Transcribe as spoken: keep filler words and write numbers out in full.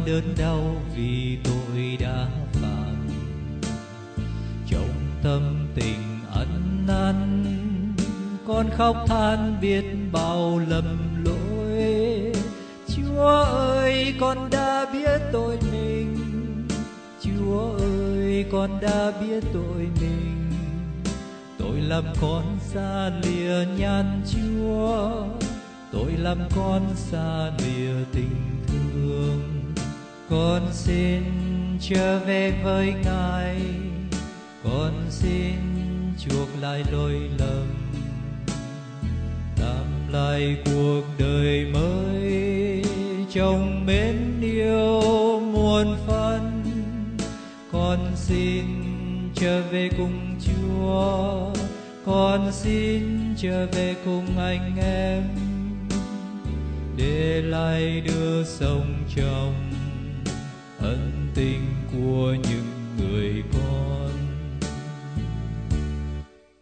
đớn đau vì tội đã phạm. Trong tâm tình ân năn, con khóc than biết bao lầm lỗi. Chúa ơi, con đã biết tội mình. Chúa ơi, con đã biết tội mình. Tội làm con xa lìa nhan Chúa, tội làm con xa lìa tình thương. Con xin trở về với Ngài, con xin chuộc lại lỗi lầm, làm lại cuộc đời mới trong mến yêu muôn phần. Con xin trở về cùng Chúa, con xin trở về cùng anh em, để lại đưa sống trong ân tình của những